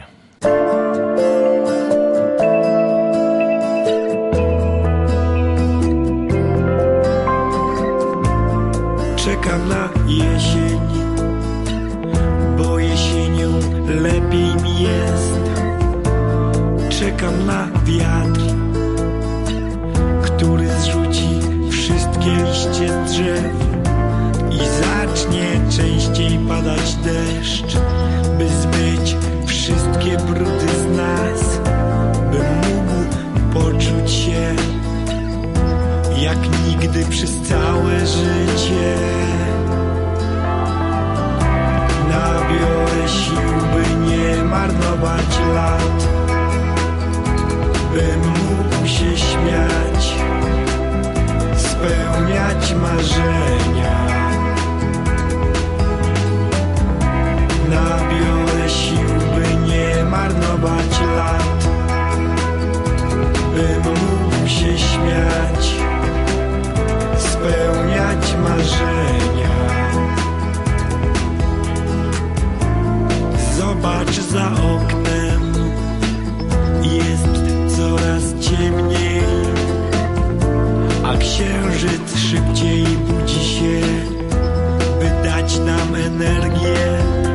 Czekam na jesień, bo jesienią lepiej mi jest. Czekam na wiatr, który zrzuci wszystkie liście z drzew i zacznie częściej padać deszcz, by zmyć wszystkie brudy z nas, bym mógł poczuć się jak nigdy przez całe życie. Nabiorę sił, by nie marnować lat, bym mógł się śmiać, spełniać marzenia. Nabiorę sił, by nie marnować lat, bym mógł się śmiać, spełniać marzenia. za oknem jest coraz ciemniej, a księżyc szybciej budzi się, by dać nam energię.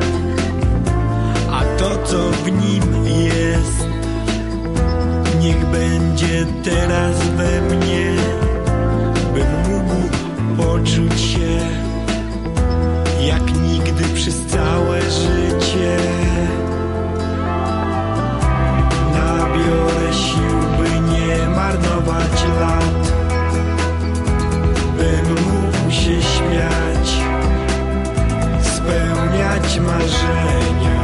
A to, co w nim jest, niech będzie teraz we mnie, bym mógł poczuć się jak nigdy przez całe życie. Nabiorę sił, by nie marnować lat, bym mógł się śmiać, spełniać marzenia.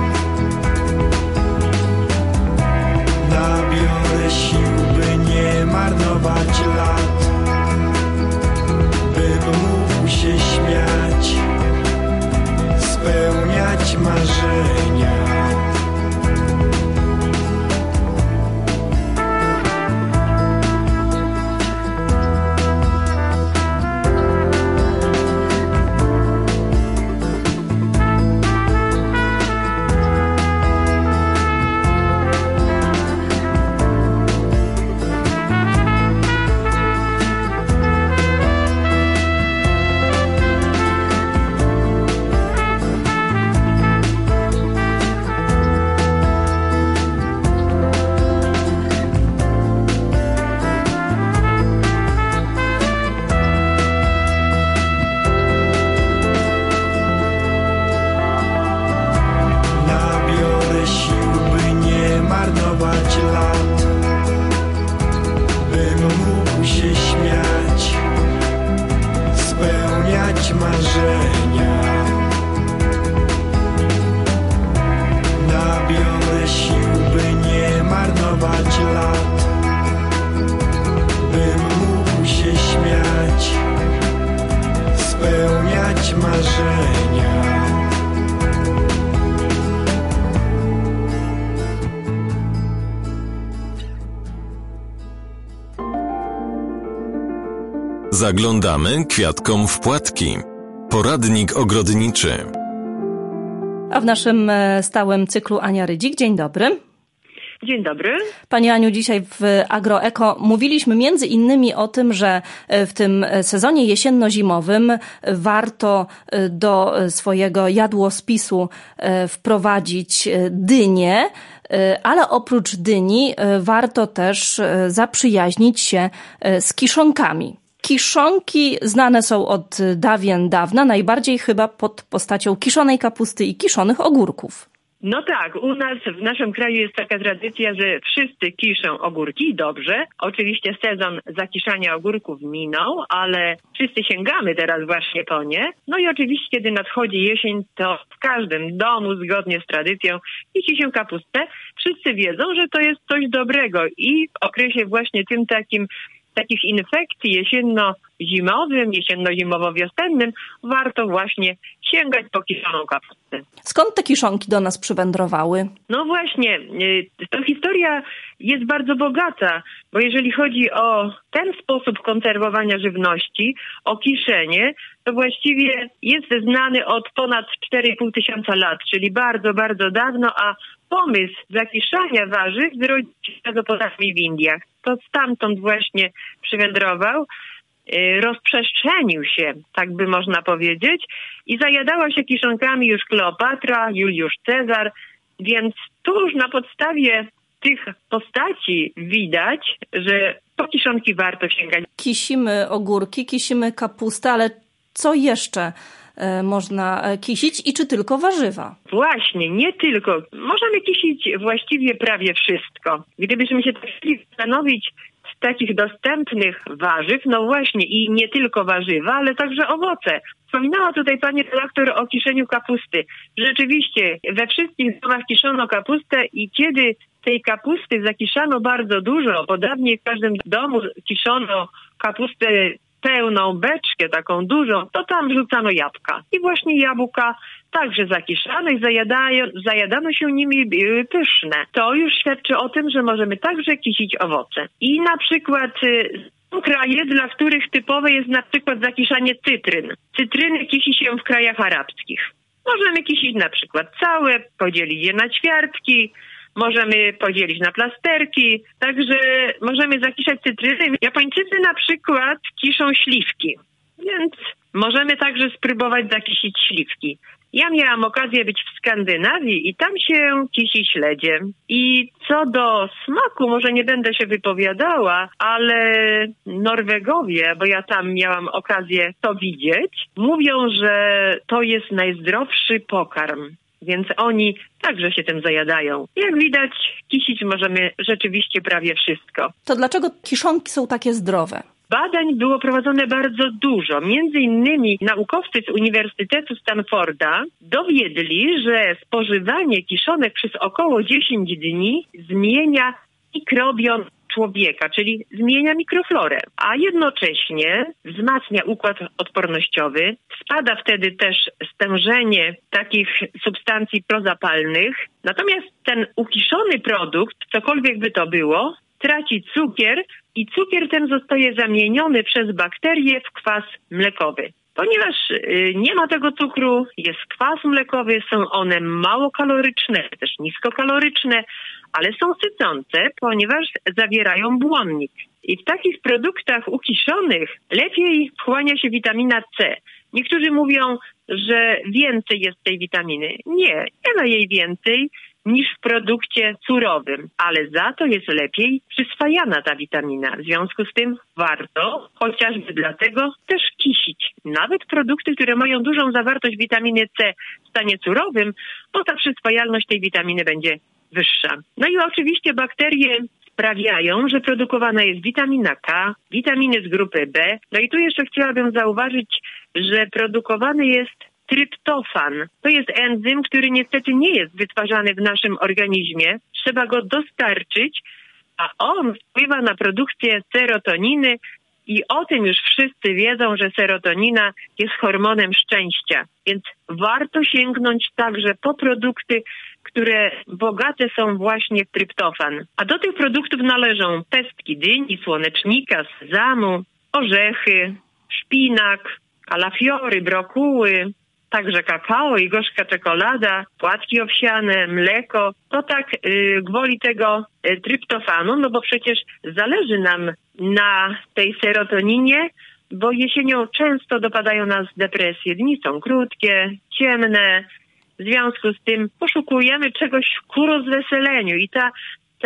Nabiorę sił, by nie marnować lat, bym mógł się śmiać, spełniać marzenia. Zaglądamy kwiatkom w płatki. Poradnik ogrodniczy. A w naszym stałym cyklu Ania Rydzik. Dzień dobry. Dzień dobry. Pani Aniu, dzisiaj w AgroEko mówiliśmy między innymi o tym, że w tym sezonie jesienno-zimowym warto do swojego jadłospisu wprowadzić dynię, ale oprócz dyni warto też zaprzyjaźnić się z kiszonkami. Kiszonki znane są od dawien dawna, najbardziej chyba pod postacią kiszonej kapusty i kiszonych ogórków. No tak, u nas w naszym kraju jest taka tradycja, że wszyscy kiszą ogórki, dobrze. Oczywiście sezon zakiszania ogórków minął, ale wszyscy sięgamy teraz właśnie po nie. No i oczywiście, kiedy nadchodzi jesień, to w każdym domu, zgodnie z tradycją, kiszy się kapustę. Wszyscy wiedzą, że to jest coś dobrego i w okresie właśnie tym takim takich infekcji jesienno-zimowym, jesienno-zimowo-wiosennym warto właśnie sięgać po kiszoną kapustę. Skąd te kiszonki do nas przywędrowały? No właśnie, ta historia jest bardzo bogata, bo jeżeli chodzi o ten sposób konserwowania żywności, o kiszenie, to właściwie jest znany od ponad cztery i pół tysiąca lat, czyli bardzo, bardzo dawno, a pomysł zakiszania warzyw zrodził się prawdopodobnie w Indiach. To stamtąd właśnie przywędrował, rozprzestrzenił się, tak by można powiedzieć, i zajadała się kiszonkami już Kleopatra, Juliusz Cezar, więc tuż na podstawie tych postaci widać, że po kiszonki warto sięgać. Kisimy ogórki, kisimy kapustę, ale co jeszcze można kisić i czy tylko warzywa? Właśnie, nie tylko. Możemy kisić właściwie prawie wszystko. Gdybyśmy się chcieli zastanowić z takich dostępnych warzyw, no właśnie i nie tylko warzywa, ale także owoce. Wspominała tutaj pani redaktor o kiszeniu kapusty. Rzeczywiście we wszystkich domach kiszono kapustę i kiedy tej kapusty zakiszano bardzo dużo, bo dawniej w każdym domu kiszono kapustę pełną beczkę, taką dużą, to tam wrzucano jabłka. I właśnie jabłka także zakiszano i zajadają, zajadano się nimi pyszne. To już świadczy o tym, że możemy także kisić owoce. I na przykład są kraje, dla których typowe jest na przykład zakiszanie cytryn. Cytryny kisi się w krajach arabskich. Możemy kisić na przykład całe, podzielić je na ćwiartki, możemy podzielić na plasterki, także możemy zakiszać cytryny. Japończycy na przykład kiszą śliwki, więc możemy także spróbować zakisić śliwki. Ja miałam okazję być w Skandynawii i tam się kisi śledzie. I co do smaku, może nie będę się wypowiadała, ale Norwegowie, bo ja tam miałam okazję to widzieć, mówią, że to jest najzdrowszy pokarm. Więc oni także się tym zajadają. Jak widać, kisić możemy rzeczywiście prawie wszystko. To dlaczego kiszonki są takie zdrowe? Badań było prowadzone bardzo dużo. Między innymi naukowcy z Uniwersytetu Stanforda dowiedli, że spożywanie kiszonek przez około dziesięć dni zmienia mikrobiom człowieka, czyli zmienia mikroflorę, a jednocześnie wzmacnia układ odpornościowy. Spada wtedy też stężenie takich substancji prozapalnych. Natomiast ten ukiszony produkt, cokolwiek by to było, traci cukier i cukier ten zostaje zamieniony przez bakterie w kwas mlekowy. Ponieważ y, nie ma tego cukru, jest kwas mlekowy, są one mało kaloryczne, też niskokaloryczne, ale są sycące, ponieważ zawierają błonnik. I w takich produktach ukiszonych lepiej wchłania się witamina C. Niektórzy mówią, że więcej jest tej witaminy. Nie, nie ma jej więcej niż w produkcie surowym, ale za to jest lepiej przyswajana ta witamina. W związku z tym warto, chociażby dlatego, też kisić. Nawet produkty, które mają dużą zawartość witaminy C w stanie surowym, bo ta przyswajalność tej witaminy będzie wyższa. No i oczywiście bakterie sprawiają, że produkowana jest witamina K, witaminy z grupy B. No i tu jeszcze chciałabym zauważyć, że produkowany jest tryptofan. To jest enzym, który niestety nie jest wytwarzany w naszym organizmie. Trzeba go dostarczyć, a on wpływa na produkcję serotoniny i o tym już wszyscy wiedzą, że serotonina jest hormonem szczęścia. Więc warto sięgnąć także po produkty, które bogate są właśnie w tryptofan. A do tych produktów należą pestki dyni, słonecznika, sezamu, orzechy, szpinak, kalafiory, brokuły, także kakao i gorzka czekolada, płatki owsiane, mleko. To tak yy, gwoli tego y, tryptofanu, no bo przecież zależy nam na tej serotoninie, bo jesienią często dopadają nas depresje. Dni są krótkie, ciemne. W związku z tym poszukujemy czegoś ku rozweseleniu i ta,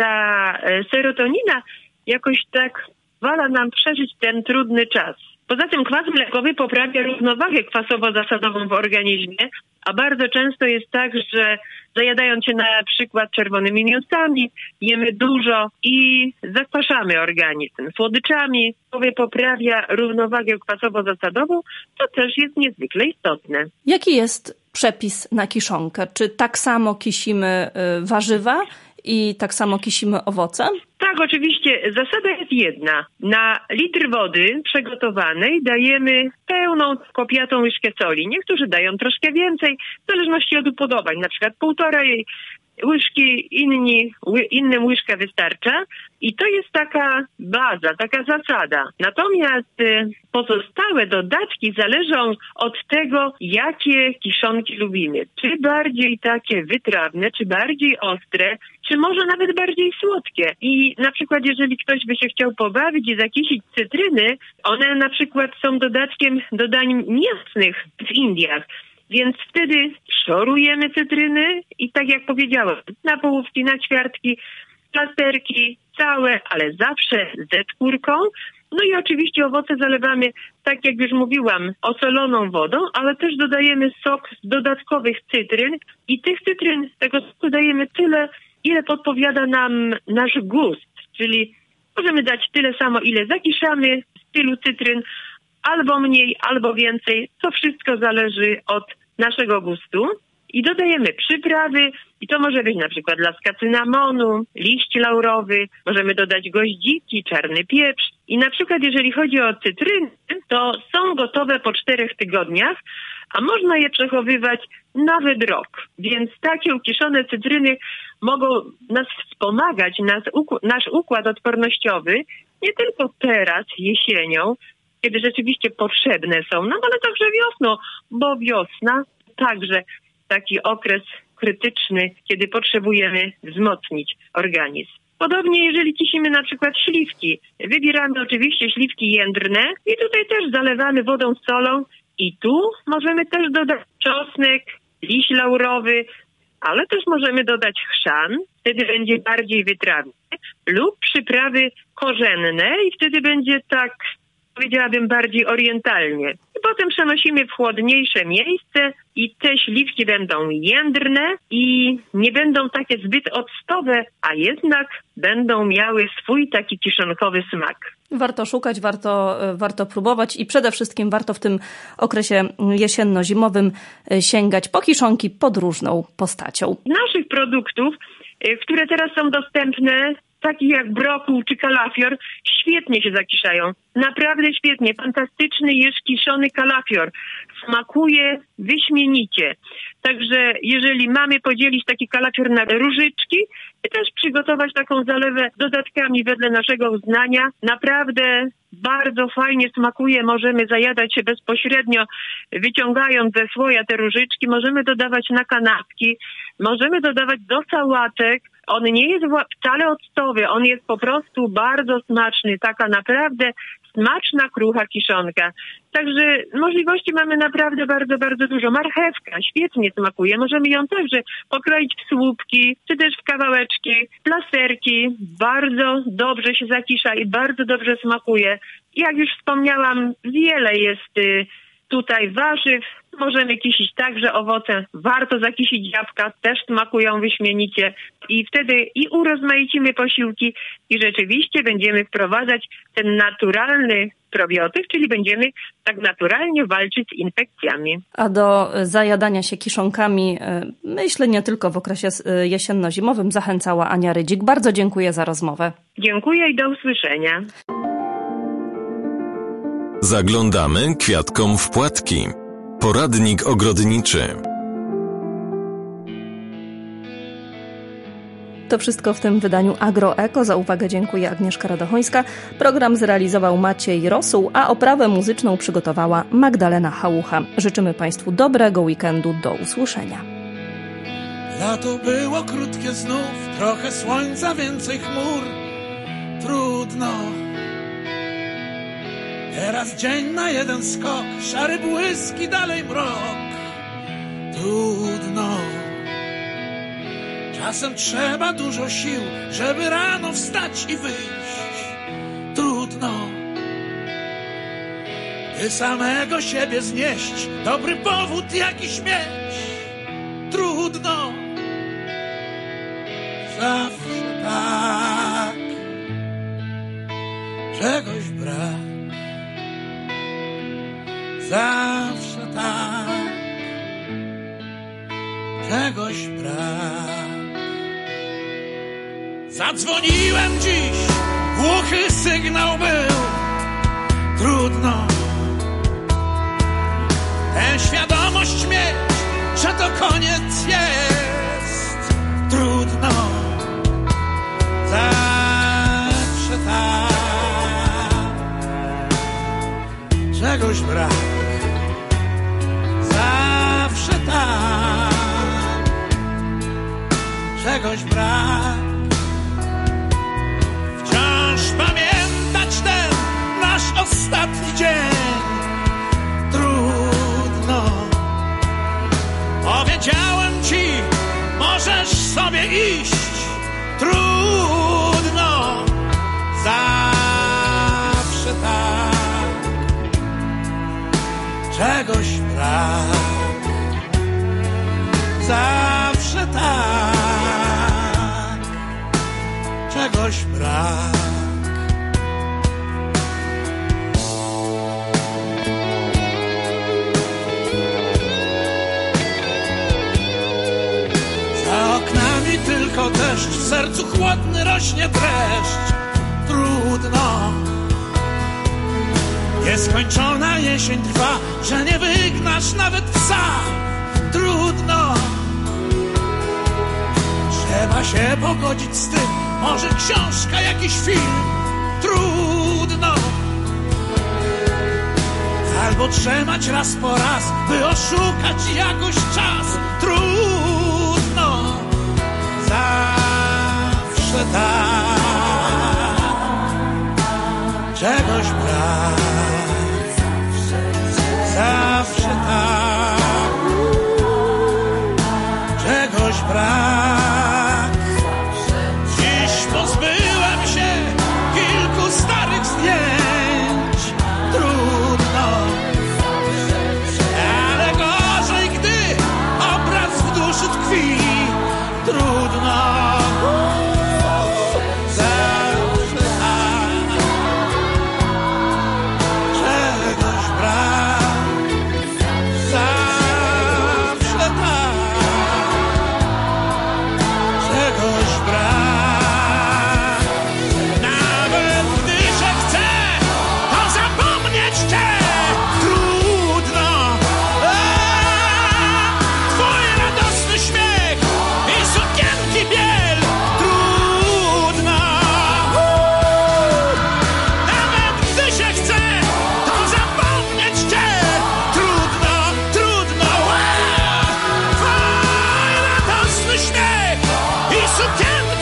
ta y, serotonina jakoś tak pozwala nam przeżyć ten trudny czas. Poza tym kwas mlekowy poprawia równowagę kwasowo-zasadową w organizmie, a bardzo często jest tak, że zajadając się na przykład czerwonymi mięsami, jemy dużo i zakwaszamy organizm. Słodyczami poprawia równowagę kwasowo-zasadową, to też jest niezwykle istotne. Jaki jest przepis na kiszonkę? Czy tak samo kisimy warzywa i tak samo kisimy owoce? Tak, oczywiście. Zasada jest jedna. Na litr wody przygotowanej dajemy pełną kopiatą łyżkę soli. Niektórzy dają troszkę więcej, w zależności od upodobań. Na przykład półtorej łyżki, inni, ły, innym łyżka wystarcza. I to jest taka baza, taka zasada. Natomiast y, pozostałe dodatki zależą od tego, jakie kiszonki lubimy. Czy bardziej takie wytrawne, czy bardziej ostre, czy może nawet bardziej słodkie. I na przykład jeżeli ktoś by się chciał pobawić i zakisić cytryny, one na przykład są dodatkiem do dań mięsnych w Indiach. Więc wtedy szorujemy cytryny i tak jak powiedziałam, na połówki, na ćwiartki, plasterki, całe, ale zawsze ze skórką. No i oczywiście owoce zalewamy, tak jak już mówiłam, osoloną wodą, ale też dodajemy sok z dodatkowych cytryn i tych cytryn, tego soku dajemy tyle, ile podpowiada nam nasz gust. Czyli możemy dać tyle samo, ile zakiszamy z tylu cytryn, albo mniej, albo więcej. To wszystko zależy od naszego gustu. I dodajemy przyprawy i to może być na przykład laska cynamonu, liść laurowy, możemy dodać goździki, czarny pieprz. I na przykład jeżeli chodzi o cytryny, to są gotowe po czterech tygodniach, a można je przechowywać nawet rok. Więc takie ukiszone cytryny mogą nas wspomagać, nas, nasz układ odpornościowy, nie tylko teraz, jesienią, kiedy rzeczywiście potrzebne są nam, ale także wiosną, bo wiosna także taki okres krytyczny, kiedy potrzebujemy wzmocnić organizm. Podobnie jeżeli kisimy na przykład śliwki. Wybieramy oczywiście śliwki jędrne i tutaj też zalewamy wodą z solą i tu możemy też dodać czosnek, liść laurowy, ale też możemy dodać chrzan, wtedy będzie bardziej wytrawny, lub przyprawy korzenne i wtedy będzie tak, powiedziałabym, bardziej orientalnie. I potem przenosimy w chłodniejsze miejsce i te śliwki będą jędrne i nie będą takie zbyt octowe, a jednak będą miały swój taki kiszonkowy smak. Warto szukać, warto, warto próbować i przede wszystkim warto w tym okresie jesienno-zimowym sięgać po kiszonki pod różną postacią. Naszych produktów, które teraz są dostępne, takich jak brokuł czy kalafior, świetnie się zakiszają. Naprawdę świetnie. Fantastyczny jest kiszony kalafior. Smakuje wyśmienicie. Także jeżeli mamy podzielić taki kalafior na różyczki i też przygotować taką zalewę dodatkami wedle naszego uznania, naprawdę bardzo fajnie smakuje. Możemy zajadać się bezpośrednio, wyciągając ze słoja te różyczki. Możemy dodawać na kanapki, możemy dodawać do sałatek. On nie jest wcale octowy, on jest po prostu bardzo smaczny. Taka naprawdę smaczna, krucha kiszonka. Także możliwości mamy naprawdę bardzo, bardzo dużo. Marchewka świetnie smakuje. Możemy ją także pokroić w słupki, czy też w kawałeczki. Plasterki bardzo dobrze się zakisza i bardzo dobrze smakuje. Jak już wspomniałam, wiele jest y, tutaj warzyw. Możemy kisić także owoce. Warto zakisić jabłka, też smakują wyśmienicie. I wtedy i urozmaicimy posiłki i rzeczywiście będziemy wprowadzać ten naturalny probiotyk, czyli będziemy tak naturalnie walczyć z infekcjami. A do zajadania się kiszonkami, myślę, nie tylko w okresie jesienno-zimowym, zachęcała Ania Rydzik. Bardzo dziękuję za rozmowę. Dziękuję i do usłyszenia. Zaglądamy kwiatkom w płatki. Poradnik ogrodniczy. To wszystko w tym wydaniu AgroEko. Za uwagę dziękuję Agnieszka Radochońska. Program zrealizował Maciej Rosół, a oprawę muzyczną przygotowała Magdalena Hałucha. Życzymy Państwu dobrego weekendu. Do usłyszenia. Lato było krótkie znów, trochę słońca, więcej chmur. Trudno. Teraz dzień na jeden skok, szary błyski, dalej mrok. Trudno. Czasem trzeba dużo sił, żeby rano wstać i wyjść. Trudno. By samego siebie znieść, dobry powód jakiś mieć. Trudno. Zawsze tak. Czegoś brak. Zawsze tak, czegoś brak. Zadzwoniłem dziś, głuchy sygnał był. Trudno. Tę świadomość mieć, że to koniec jest. Trudno. Zawsze tak, czegoś brak. Zawsze tak, czegoś brak. Wciąż pamiętać ten nasz ostatni dzień. Trudno. Powiedziałem ci, możesz sobie iść. Trudno. Zawsze tak, czegoś brak. Zawsze tak, czegoś brak. Za oknami tylko deszcz, w sercu chłodny rośnie dreszcz. Trudno. Nieskończona jesień trwa, że nie wygnasz nawet psa. Trudno. Trzeba się pogodzić z tym, może książka, jakiś film. Trudno. Albo trzymać raz po raz, by oszukać jakoś czas. Trudno.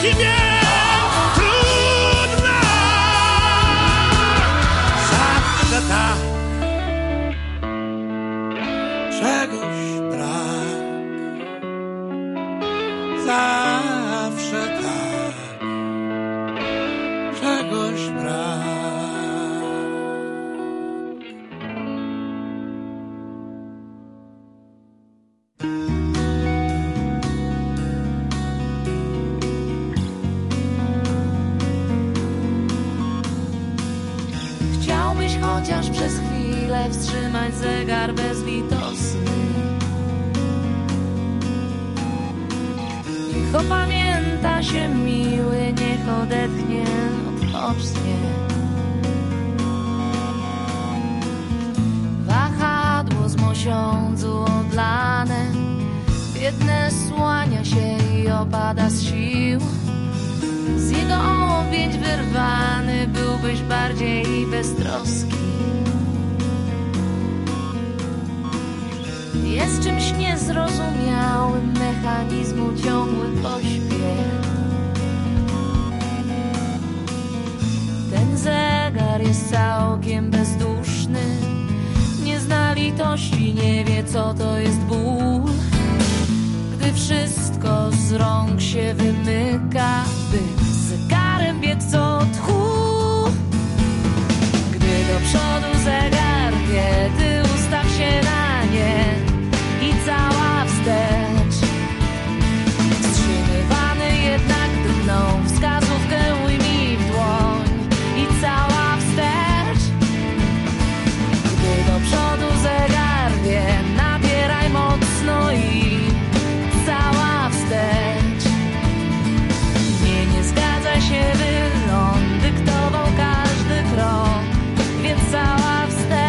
zimie trudna. Zawsze tak, czegoś brak. Zawsze tak, czegoś brak. Chciałbyś chociaż przez chwilę wstrzymać zegar bezlitosny. Niech opamięta się miły, niech odetchnie, odpocznie. Wahadło z mosiądzu odlane, biedne słania się i opada z sił. Z jego objęć wyrwany byłbyś bardziej beztroski. Jest czymś niezrozumiałym mechanizmu ciągły pośpiech. Ten zegar jest całkiem bezduszny, nie zna litości, nie wie co to jest ból. Gdy wszystko z rąk się wymyka, by zegarem biec co tchu. Gdy do przodu zegar wie, ty ustaw się na nie i cała wstecz. Wstrzymywany jednak drobną wskazówkę ujmij w dłoń i cała wstecz. Gdy do przodu zegar wie, nabieraj mocno i cała wstecz. Nie, nie zgadza się, by on dyktował każdy krok, więc cała wstecz.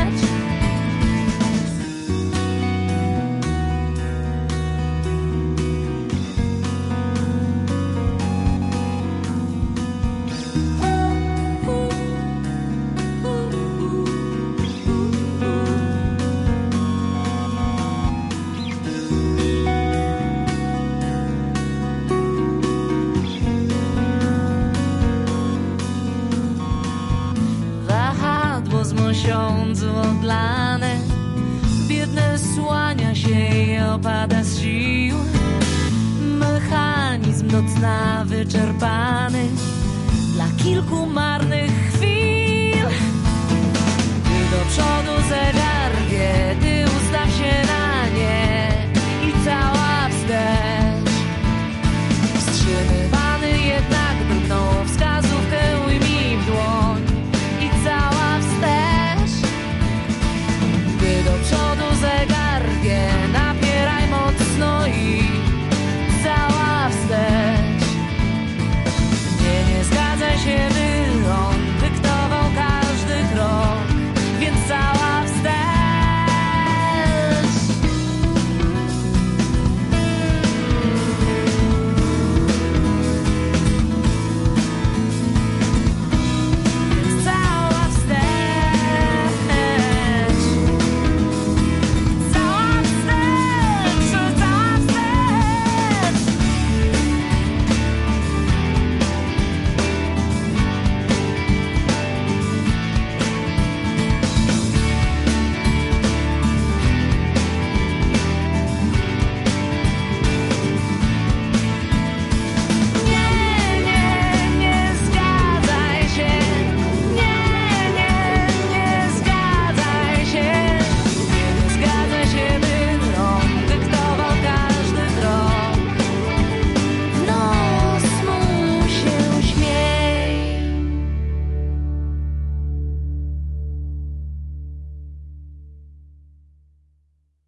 Wahadło z mosiądzu odlane, biedne słania się i opada z sił. Mechanizm do cna wyczerpany, dla kilku marnych